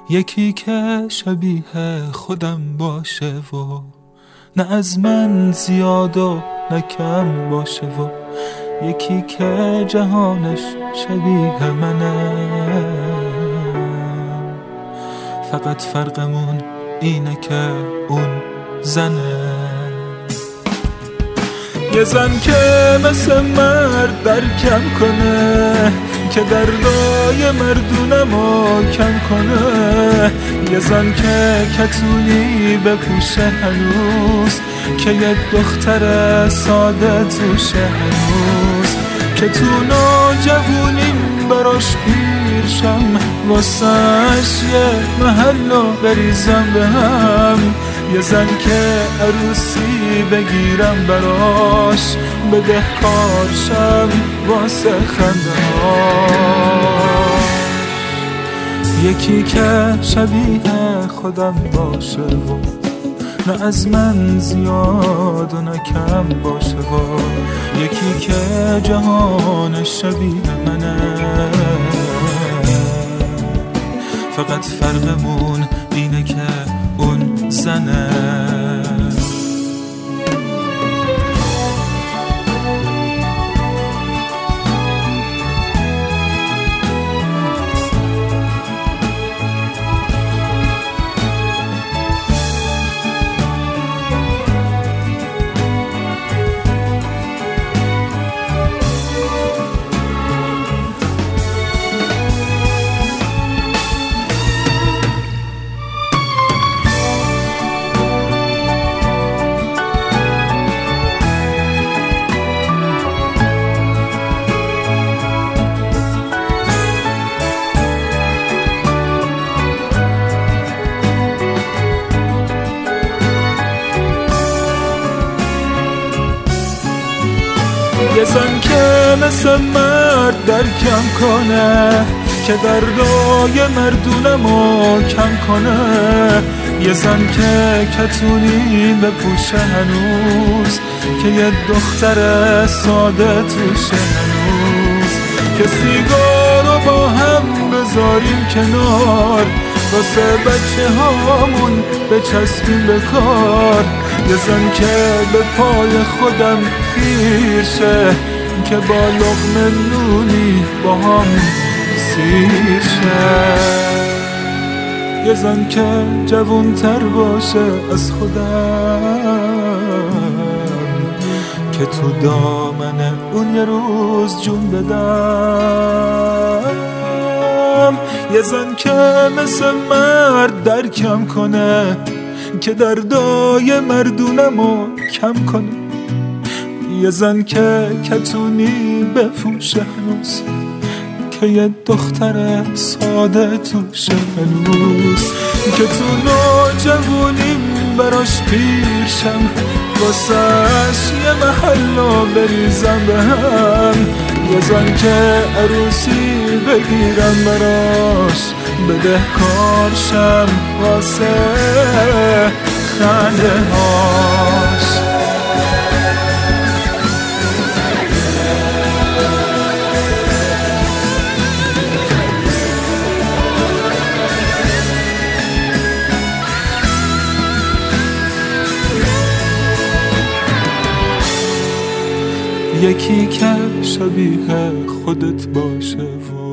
یکی که شبیه خودم باشه و نه از من زیاد و نه کم باشه و یکی که جهانش شبیه منه، فقط فرقمون اینه که اون زنه. یه زن که مثل مرد درکم کنه، که دردای مردونمو کم کنه. یه زن که کتونی بپوشه هنوز، که یه دختر ساده توشه هنوز. که تو نوجوونیم براش پیرشم، واسش یه محلو بریزم به هم. یه زن که عروسی بگیرم براش، بدهکارشم واسه خنده هاش. یکی که شبیه خودم باشه و نه از من زیاد و نه کم باشه و یکی که جهانش شبیه منه، فقط فرقمون اینه که اون زنه. یه زن که مثل مرد درکم کنه، که دردای مردونمو کم کنه. یه زن که کتونی بپوشه هنوز، که یه دختر ساده توشه هنوز. که سیگارو با هم بذاریم کنار، واسه بچه هامون بچسبیم به کار. یه زن که به پای خودم پیرشه، که با لقمه نونی با هم سیر شه. یه زن که جوون تر باشه از خودم، که تو دامن اون یه روز جون بدم. یه زن که مثل مرد درکم کنه، که دردای مردونمو کم کنه. یه زن که کتونی بپوشه هنوز، که یه دختر ساده توشه هنوز. که تو نوجوونیم براش پیرشم، واسش یه محلو بریزم به هم. یه زن که عروسی بگیرم براش، بدهکارشم واسه خنده هاش. یکی که شبیه خودت باشه و